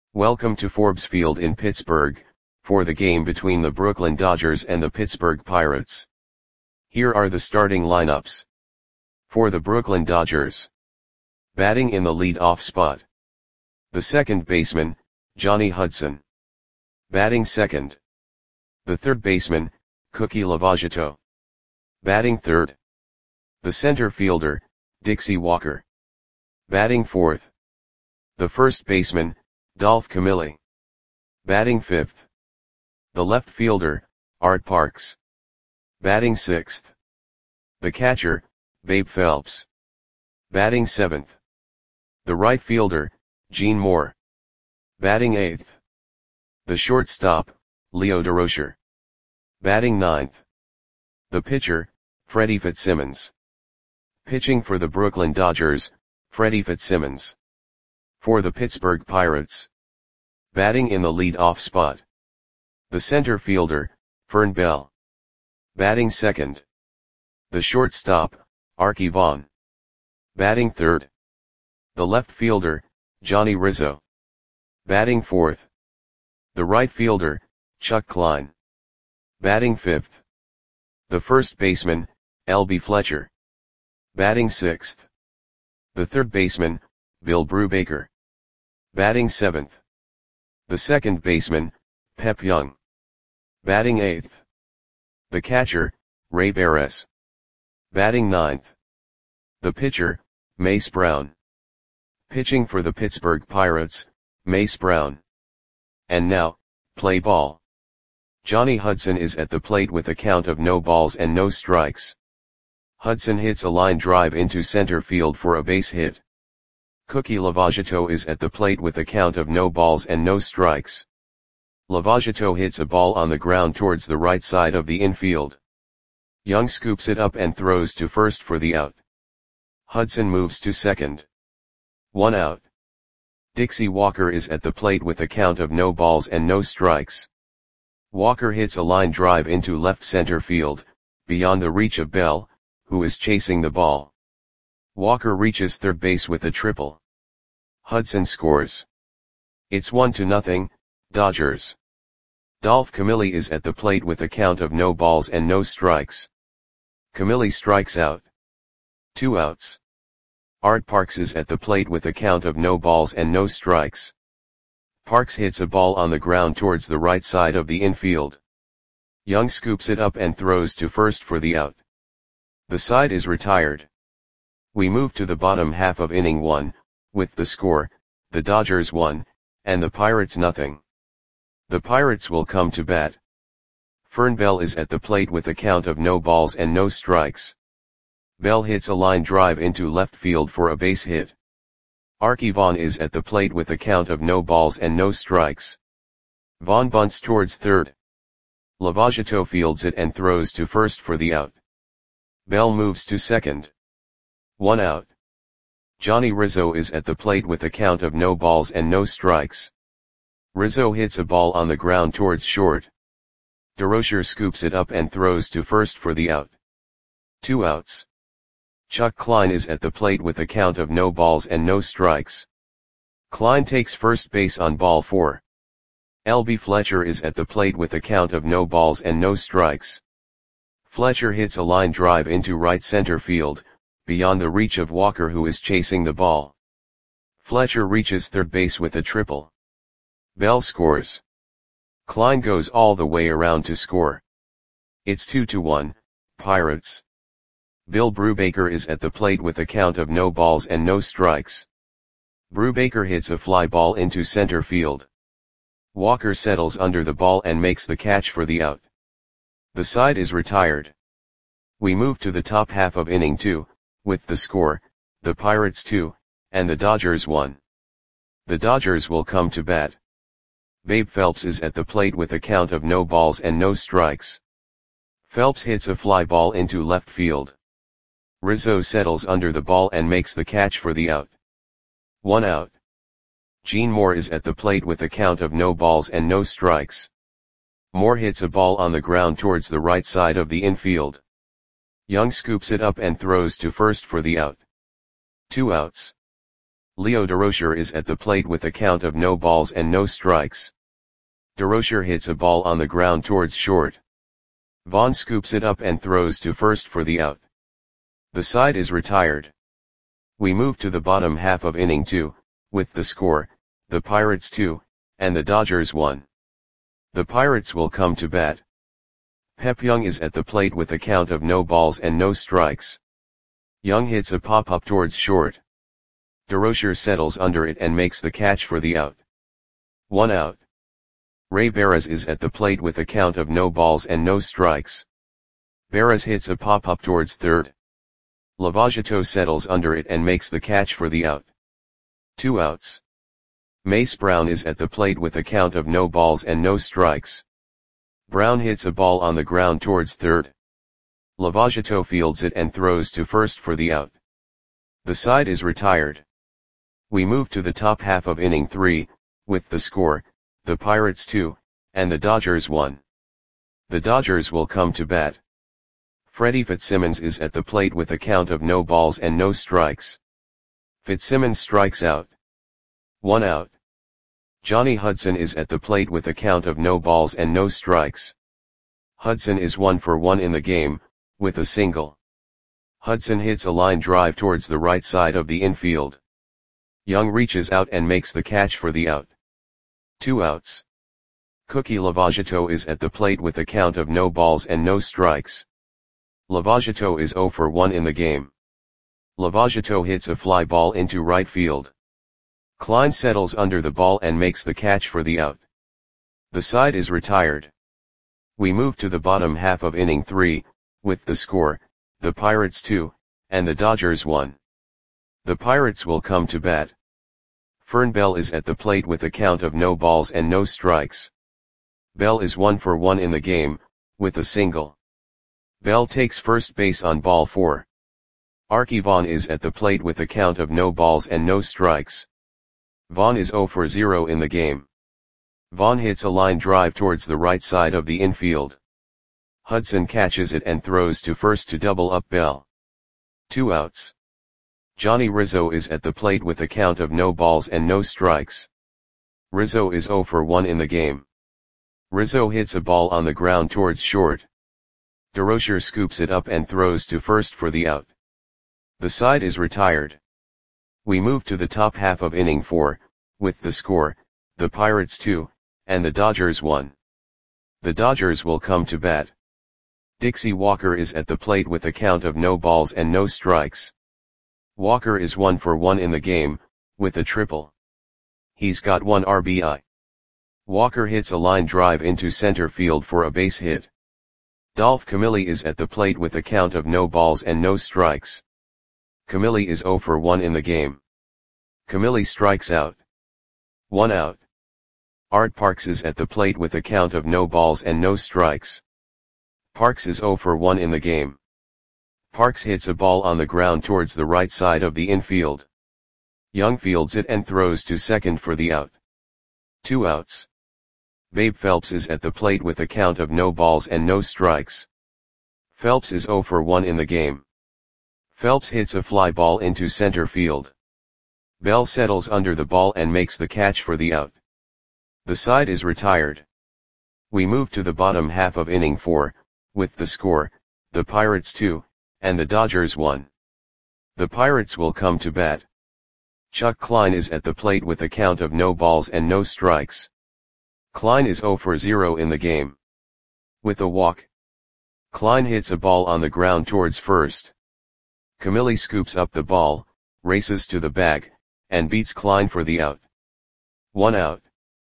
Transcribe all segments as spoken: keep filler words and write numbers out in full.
Welcome to Forbes Field in Pittsburgh, for the game between the Brooklyn Dodgers and the Pittsburgh Pirates. Here are the starting lineups. For the Brooklyn Dodgers. Batting in the lead-off spot. The second baseman, Johnny Hudson. Batting second. The third baseman, Cookie Lavagetto. Batting third. The center fielder, Dixie Walker. Batting fourth. The first baseman, Dolph Camilli. Batting fifth. The left fielder, Art Parks. Batting sixth. The catcher, Babe Phelps. Batting seventh. The right fielder, Gene Moore. Batting eighth. The shortstop, Leo Durocher. Batting ninth. The pitcher, Freddie Fitzsimmons. Pitching for the Brooklyn Dodgers, Freddie Fitzsimmons. For the Pittsburgh Pirates. Batting in the lead-off spot. The center fielder, Fern Bell. Batting second. The shortstop, Arky Vaughan. Batting third. The left fielder, Johnny Rizzo. Batting fourth. The right fielder, Chuck Klein. Batting fifth. The first baseman, L B Fletcher. Batting sixth. The third baseman, Bill Brubaker. Batting seventh. The second baseman, Pep Young. Batting eighth. The catcher, Ray Barres. Batting ninth. The pitcher, Mace Brown. Pitching for the Pittsburgh Pirates, Mace Brown. And now, play ball. Johnny Hudson is at the plate with a count of no balls and no strikes. Hudson hits a line drive into center field for a base hit. Cookie Lavagetto is at the plate with a count of no balls and no strikes. Lavagetto hits a ball on the ground towards the right side of the infield. Young scoops it up and throws to first for the out. Hudson moves to second. One out. Dixie Walker is at the plate with a count of no balls and no strikes. Walker hits a line drive into left center field, beyond the reach of Bell, who is chasing the ball. Walker reaches third base with a triple. Hudson scores. It's one to nothing, Dodgers. Dolph Camilli is at the plate with a count of no balls and no strikes. Camilli strikes out. Two outs. Art Parks is at the plate with a count of no balls and no strikes. Parks hits a ball on the ground towards the right side of the infield. Young scoops it up and throws to first for the out. The side is retired. We move to the bottom half of inning one, with the score, the Dodgers one, and the Pirates nothing. The Pirates will come to bat. Fern Bell is at the plate with a count of no balls and no strikes. Bell hits a line drive into left field for a base hit. Arky Vaughan is at the plate with a count of no balls and no strikes. Vaughan bunts towards third. Lavagetto fields it and throws to first for the out. Bell moves to second. One out. Johnny Rizzo is at the plate with a count of no balls and no strikes. Rizzo hits a ball on the ground towards short. Durocher scoops it up and throws to first for the out. Two outs. Chuck Klein is at the plate with a count of no balls and no strikes. Klein takes first base on ball four. L B Fletcher is at the plate with a count of no balls and no strikes. Fletcher hits a line drive into right center field, beyond the reach of Walker who is chasing the ball. Fletcher reaches third base with a triple. Bell scores. Klein goes all the way around to score. It's two to one, Pirates. Bill Brubaker is at the plate with a count of no balls and no strikes. Brubaker hits a fly ball into center field. Walker settles under the ball and makes the catch for the out. The side is retired. We move to the top half of inning two, with the score, the Pirates two, and the Dodgers one. The Dodgers will come to bat. Babe Phelps is at the plate with a count of no balls and no strikes. Phelps hits a fly ball into left field. Rizzo settles under the ball and makes the catch for the out. One out. Gene Moore is at the plate with a count of no balls and no strikes. Moore hits a ball on the ground towards the right side of the infield. Young scoops it up and throws to first for the out. Two outs. Leo Durocher is at the plate with a count of no balls and no strikes. Durocher hits a ball on the ground towards short. Vaughn scoops it up and throws to first for the out. The side is retired. We move to the bottom half of inning two, with the score, the Pirates two, and the Dodgers one. The Pirates will come to bat. Pep Young is at the plate with a count of no balls and no strikes. Young hits a pop-up towards short. Durocher settles under it and makes the catch for the out. One out. Ray Barras is at the plate with a count of no balls and no strikes. Barras hits a pop-up towards third. Lavagetto settles under it and makes the catch for the out. Two outs. Mace Brown is at the plate with a count of no balls and no strikes. Brown hits a ball on the ground towards third. Lavagetto fields it and throws to first for the out. The side is retired. We move to the top half of inning three, with the score, the Pirates two, and the Dodgers one. The Dodgers will come to bat. Freddie Fitzsimmons is at the plate with a count of no balls and no strikes. Fitzsimmons strikes out. One out. Johnny Hudson is at the plate with a count of no balls and no strikes. Hudson is one for one in the game, with a single. Hudson hits a line drive towards the right side of the infield. Young reaches out and makes the catch for the out. Two outs. Cookie Lavagetto is at the plate with a count of no balls and no strikes. Lavagetto is zero for one in the game. Lavagetto hits a fly ball into right field. Klein settles under the ball and makes the catch for the out. The side is retired. We move to the bottom half of inning three, with the score, the Pirates two, and the Dodgers one. The Pirates will come to bat. Fern Bell is at the plate with a count of no balls and no strikes. Bell is one for one in the game, with a single. Bell takes first base on ball four. Archie Vaughn is at the plate with a count of no balls and no strikes. Vaughn is zero for zero in the game. Vaughn hits a line drive towards the right side of the infield. Hudson catches it and throws to first to double up Bell. Two outs. Johnny Rizzo is at the plate with a count of no balls and no strikes. Rizzo is zero for one in the game. Rizzo hits a ball on the ground towards short. Durocher scoops it up and throws to first for the out. The side is retired. We move to the top half of inning four, with the score, the Pirates two, and the Dodgers one. The Dodgers will come to bat. Dixie Walker is at the plate with a count of no balls and no strikes. Walker is one for one in the game, with a triple. He's got one R B I. Walker hits a line drive into center field for a base hit. Dolph Camilli is at the plate with a count of no balls and no strikes. Camilli is zero for one in the game. Camilli strikes out. One out. Art Parks is at the plate with a count of no balls and no strikes. Parks is zero for one in the game. Parks hits a ball on the ground towards the right side of the infield. Young fields it and throws to second for the out. Two outs. Babe Phelps is at the plate with a count of no balls and no strikes. Phelps is zero for one in the game. Phelps hits a fly ball into center field. Bell settles under the ball and makes the catch for the out. The side is retired. We move to the bottom half of inning four, with the score, the Pirates two, and the Dodgers one. The Pirates will come to bat. Chuck Klein is at the plate with a count of no balls and no strikes. Klein is zero for zero in the game. With a walk. Klein hits a ball on the ground towards first. Camilli scoops up the ball, races to the bag, and beats Klein for the out. One out.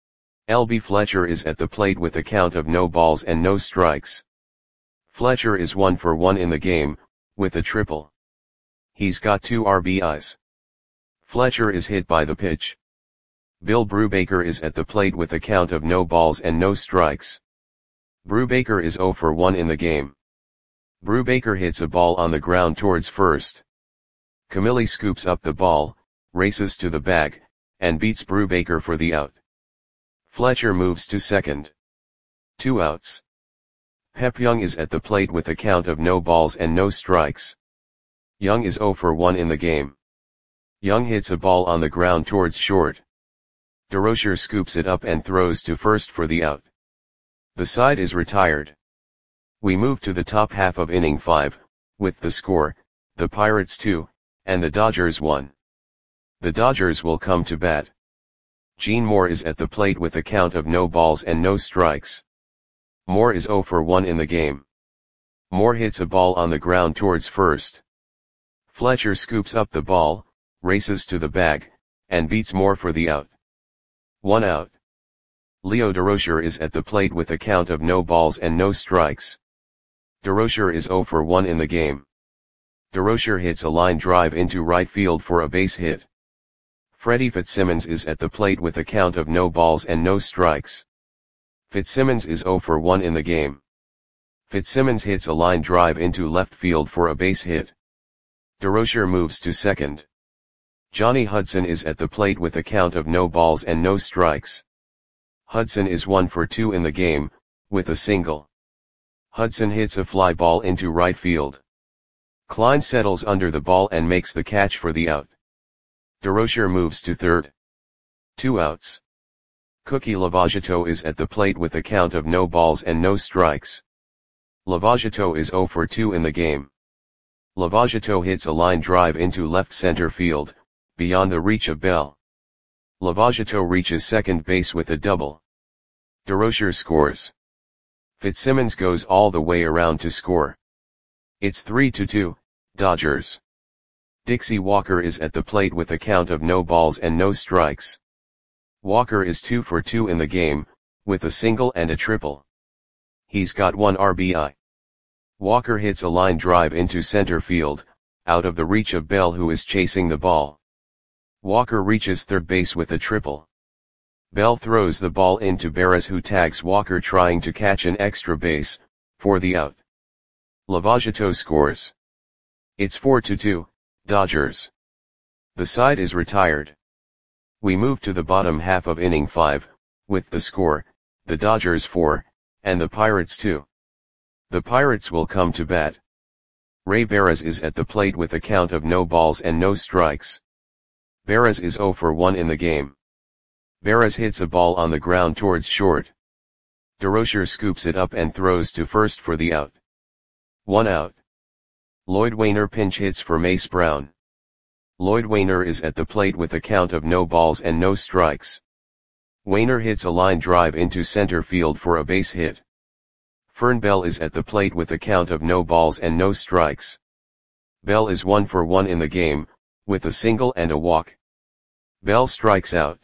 L B Fletcher is at the plate with a count of no balls and no strikes. Fletcher is one for one in the game, with a triple. He's got two R B Is. Fletcher is hit by the pitch. Bill Brubaker is at the plate with a count of no balls and no strikes. Brubaker is zero for one in the game. Brubaker hits a ball on the ground towards first. Camilli scoops up the ball, races to the bag, and beats Brubaker for the out. Fletcher moves to second. Two outs. Pep Young is at the plate with a count of no balls and no strikes. Young is zero for one in the game. Young hits a ball on the ground towards short. DeRocher scoops it up and throws to first for the out. The side is retired. We move to the top half of inning five, with the score, the Pirates two, and the Dodgers one. The Dodgers will come to bat. Gene Moore is at the plate with a count of no balls and no strikes. Moore is oh for one in the game. Moore hits a ball on the ground towards first. Fletcher scoops up the ball, races to the bag, and beats Moore for the out. One out. Leo DeRocher is at the plate with a count of no balls and no strikes. DeRocher is oh for one in the game. DeRocher hits a line drive into right field for a base hit. Freddie Fitzsimmons is at the plate with a count of no balls and no strikes. Fitzsimmons is oh for one in the game. Fitzsimmons hits a line drive into left field for a base hit. DeRocher moves to second. Johnny Hudson is at the plate with a count of no balls and no strikes. Hudson is one for two in the game, with a single. Hudson hits a fly ball into right field. Klein settles under the ball and makes the catch for the out. DeRocher moves to third. Two outs. Cookie Lavagetto is at the plate with a count of no balls and no strikes. Lavagetto is oh for two in the game. Lavagetto hits a line drive into left center field, beyond the reach of Bell. Lavagetto reaches second base with a double. DeRocher scores. Fitzsimmons goes all the way around to score. It's three to two, Dodgers. Dixie Walker is at the plate with a count of no balls and no strikes. Walker is two for two in the game, with a single and a triple. He's got one R B I. Walker hits a line drive into center field, out of the reach of Bell who is chasing the ball. Walker reaches third base with a triple. Bell throws the ball into Barras who tags Walker trying to catch an extra base, for the out. Lavagetto scores. It's four to two, Dodgers. The side is retired. We move to the bottom half of inning five, with the score, the Dodgers four, and the Pirates two. The Pirates will come to bat. Ray Barras is at the plate with a count of no balls and no strikes. Barras is oh for one in the game. Barras hits a ball on the ground towards short. DeRocher scoops it up and throws to first for the out. One out. Lloyd Wainer pinch hits for Mace Brown. Lloyd Wainer is at the plate with a count of no balls and no strikes. Wainer hits a line drive into center field for a base hit. Fern Bell is at the plate with a count of no balls and no strikes. Bell is one for one in the game, with a single and a walk. Bell strikes out.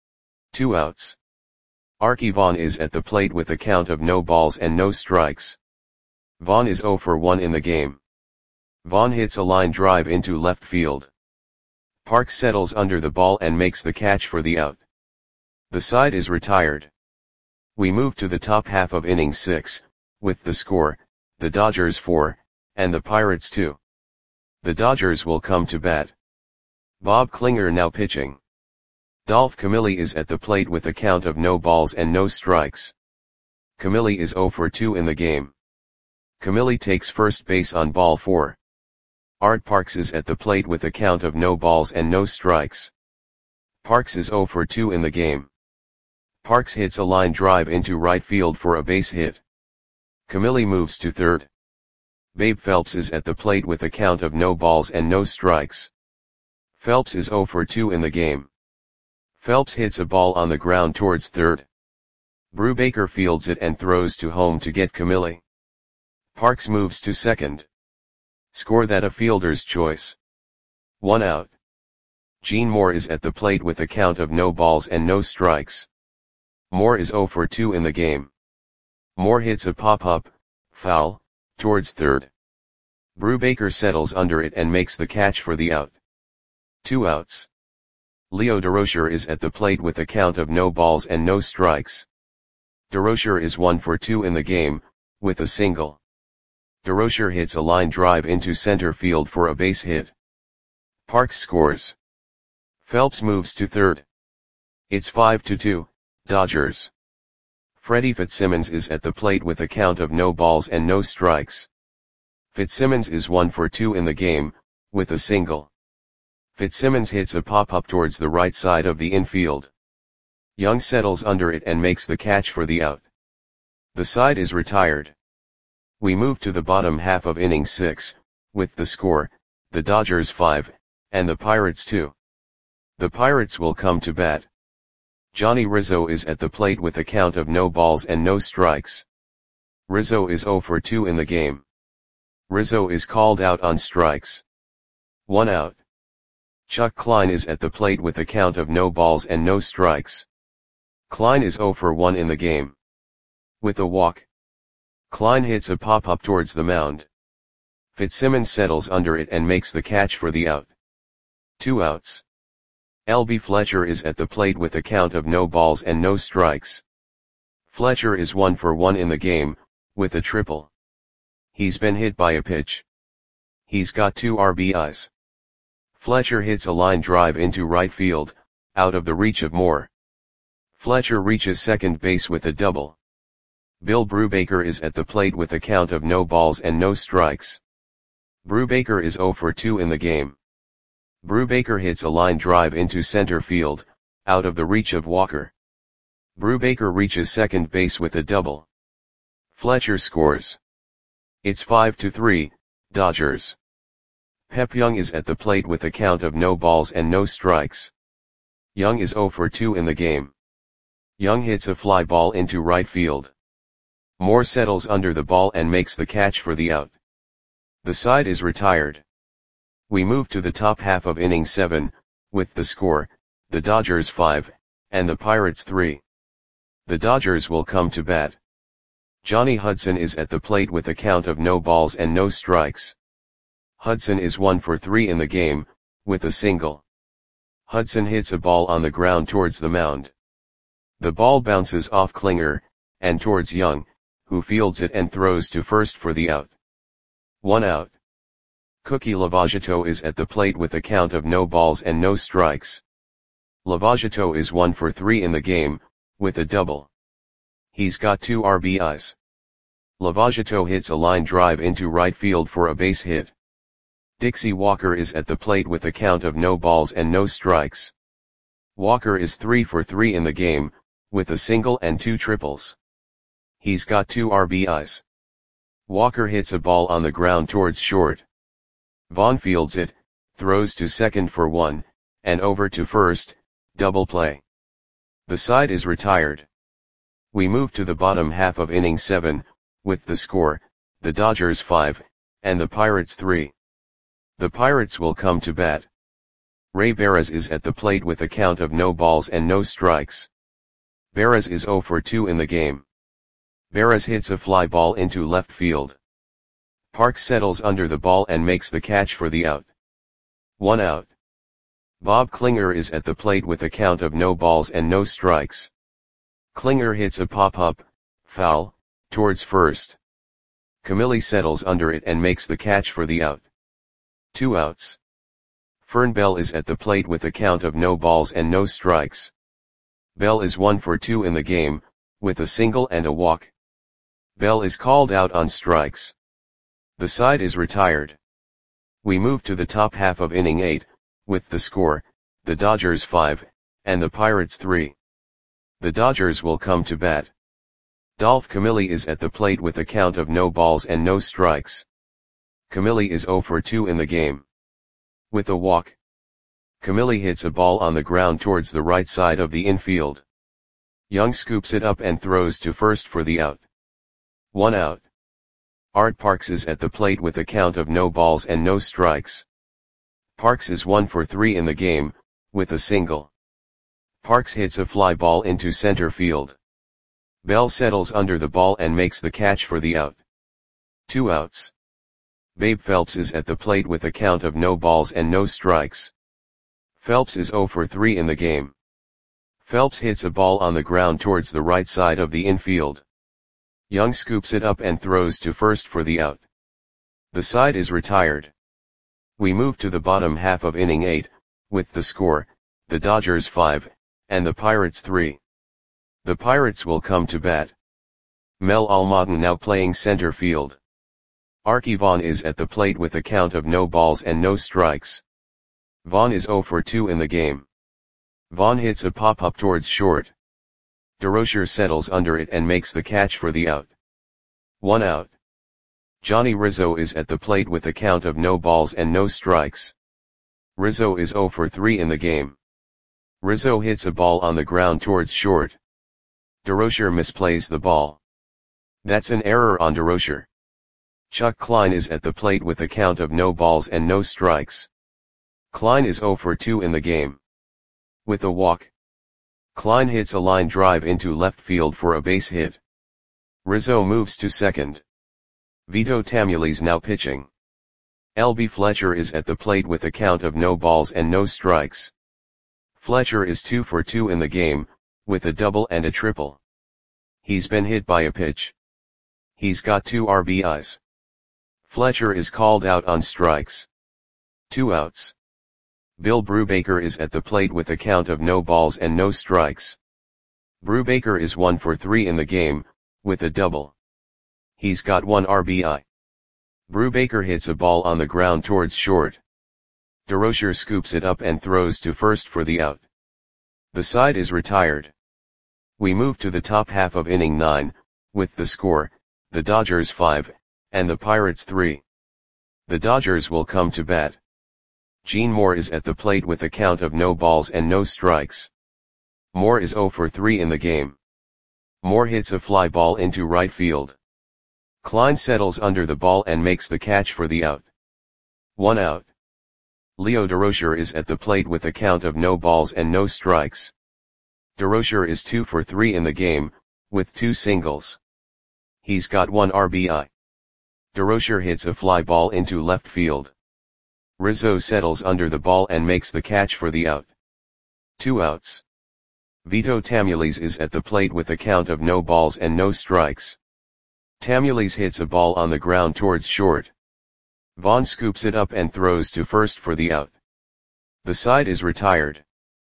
Two outs. Archie Vaughn is at the plate with a count of no balls and no strikes. Vaughn is oh for one in the game. Vaughn hits a line drive into left field. Parks settles under the ball and makes the catch for the out. The side is retired. We move to the top half of inning six, with the score, the Dodgers four, and the Pirates two. The Dodgers will come to bat. Bob Klinger now pitching. Dolph Camilli is at the plate with a count of no balls and no strikes. Camilli is oh for two in the game. Camilli takes first base on ball four. Art Parks is at the plate with a count of no balls and no strikes. Parks is oh for two in the game. Parks hits a line drive into right field for a base hit. Camilli moves to third. Babe Phelps is at the plate with a count of no balls and no strikes. Phelps is oh for two in the game. Phelps hits a ball on the ground towards third. Brubaker fields it and throws to home to get Camilli. Parks moves to second. Score that a fielder's choice. One out. Gene Moore is at the plate with a count of no balls and no strikes. Moore is oh for two in the game. Moore hits a pop-up, foul, towards third. Brubaker settles under it and makes the catch for the out. Two outs. Leo DeRocher is at the plate with a count of no balls and no strikes. DeRocher is one for two in the game, with a single. DeRocher hits a line drive into center field for a base hit. Parks scores. Phelps moves to third. It's five to two, Dodgers. Freddie Fitzsimmons is at the plate with a count of no balls and no strikes. Fitzsimmons is one for two in the game, with a single. Fitzsimmons hits a pop-up towards the right side of the infield. Young settles under it and makes the catch for the out. The side is retired. We move to the bottom half of inning six, with the score, the Dodgers five, and the Pirates two. The Pirates will come to bat. Johnny Rizzo is at the plate with a count of no balls and no strikes. Rizzo is oh for two in the game. Rizzo is called out on strikes. One out. Chuck Klein is at the plate with a count of no balls and no strikes. Klein is oh for one in the game. With a walk. Klein hits a pop-up towards the mound. Fitzsimmons settles under it and makes the catch for the out. Two outs. L B Fletcher is at the plate with a count of no balls and no strikes. Fletcher is one for one in the game, with a triple. He's been hit by a pitch. He's got two R B Is. Fletcher hits a line drive into right field, out of the reach of Moore. Fletcher reaches second base with a double. Bill Brubaker is at the plate with a count of no balls and no strikes. Brubaker is oh for two in the game. Brubaker hits a line drive into center field, out of the reach of Walker. Brubaker reaches second base with a double. Fletcher scores. It's five to three, Dodgers. Pep Young is at the plate with a count of no balls and no strikes. Young is oh for two in the game. Young hits a fly ball into right field. Moore settles under the ball and makes the catch for the out. The side is retired. We move to the top half of inning seven, with the score, the Dodgers five, and the Pirates three. The Dodgers will come to bat. Johnny Hudson is at the plate with a count of no balls and no strikes. Hudson is one for three in the game, with a single. Hudson hits a ball on the ground towards the mound. The ball bounces off Klinger, and towards Young, who fields it and throws to first for the out. One out. Cookie Lavagetto is at the plate with a count of no balls and no strikes. Lavagetto is one for three in the game, with a double. He's got two R B Is. Lavagetto hits a line drive into right field for a base hit. Dixie Walker is at the plate with a count of no balls and no strikes. Walker is three for three in the game, with a single and two triples. He's got two R B Is. Walker hits a ball on the ground towards short. Vaughn fields it, throws to second for one, and over to first, double play. The side is retired. We move to the bottom half of inning seven, with the score, the Dodgers five, and the Pirates three. The Pirates will come to bat. Ray Barras is at the plate with a count of no balls and no strikes. Barras is oh for two in the game. Barras hits a fly ball into left field. Parks settles under the ball and makes the catch for the out. One out. Bob Klinger is at the plate with a count of no balls and no strikes. Klinger hits a pop-up, foul, towards first. Camilli settles under it and makes the catch for the out. Two outs. Fern Bell is at the plate with a count of no balls and no strikes. Bell is one for two in the game, with a single and a walk. Bell is called out on strikes. The side is retired. We move to the top half of inning eight, with the score, the Dodgers five, and the Pirates three. The Dodgers will come to bat. Dolph Camilli is at the plate with a count of no balls and no strikes. Camilli is oh for two in the game. With a walk. Camilli hits a ball on the ground towards the right side of the infield. Young scoops it up and throws to first for the out. One out. Art Parks is at the plate with a count of no balls and no strikes. Parks is one for three in the game, with a single. Parks hits a fly ball into center field. Bell settles under the ball and makes the catch for the out. Two outs. Babe Phelps is at the plate with a count of no balls and no strikes. Phelps is oh for three in the game. Phelps hits a ball on the ground towards the right side of the infield. Young scoops it up and throws to first for the out. The side is retired. We move to the bottom half of inning eight, with the score, the Dodgers five, and the Pirates three. The Pirates will come to bat. Mel Almaden now playing center field. Archie Vaughn is at the plate with a count of no balls and no strikes. Vaughn is zero for two in the game. Vaughn hits a pop-up towards short. DeRocher settles under it and makes the catch for the out. One out. Johnny Rizzo is at the plate with a count of no balls and no strikes. Rizzo is zero for three in the game. Rizzo hits a ball on the ground towards short. DeRocher misplays the ball. That's an error on DeRocher. Chuck Klein is at the plate with a count of no balls and no strikes. Klein is zero for two in the game. With a walk, Klein hits a line drive into left field for a base hit. Rizzo moves to second. Vito Tamules now pitching. L B Fletcher is at the plate with a count of no balls and no strikes. Fletcher is two for two in the game, with a double and a triple. He's been hit by a pitch. He's got two R B Is. Fletcher is called out on strikes. Two outs. Bill Brubaker is at the plate with a count of no balls and no strikes. Brubaker is one for three in the game, with a double. He's got one R B I. Brubaker hits a ball on the ground towards short. DeRocher scoops it up and throws to first for the out. The side is retired. We move to the top half of inning nine, with the score, the Dodgers five, and the Pirates three. The Dodgers will come to bat. Gene Moore is at the plate with a count of no balls and no strikes. Moore is zero for three in the game. Moore hits a fly ball into right field. Klein settles under the ball and makes the catch for the out. One out. Leo DeRocher is at the plate with a count of no balls and no strikes. DeRocher is two for three in the game, with two singles. He's got one R B I. DeRocher hits a fly ball into left field. Rizzo settles under the ball and makes the catch for the out. Two outs. Vito Tamules is at the plate with a count of no balls and no strikes. Tamules hits a ball on the ground towards short. Vaughn scoops it up and throws to first for the out. The side is retired.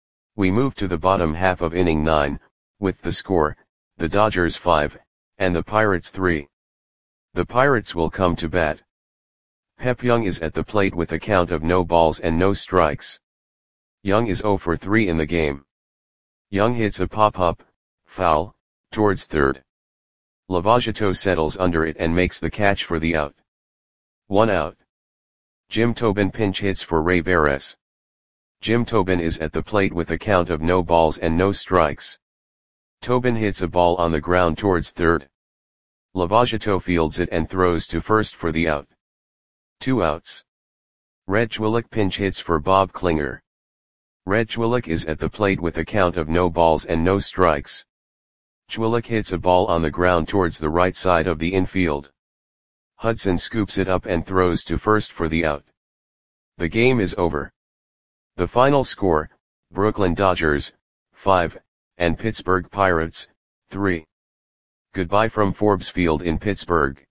We move to the bottom half of inning nine, with the score, the Dodgers five, and the Pirates three. The Pirates will come to bat. Pep Young is at the plate with a count of no balls and no strikes. Young is zero for three in the game. Young hits a pop-up, foul, towards third. Lavagetto settles under it and makes the catch for the out. One out. Jim Tobin pinch hits for Ray Barres. Jim Tobin is at the plate with a count of no balls and no strikes. Tobin hits a ball on the ground towards third. Lavagetto fields it and throws to first for the out. Two outs. Red Twillick pinch hits for Bob Klinger. Red Twillick is at the plate with a count of no balls and no strikes. Twillick hits a ball on the ground towards the right side of the infield. Hudson scoops it up and throws to first for the out. The game is over. The final score, Brooklyn Dodgers, five, and Pittsburgh Pirates, three. Goodbye from Forbes Field in Pittsburgh.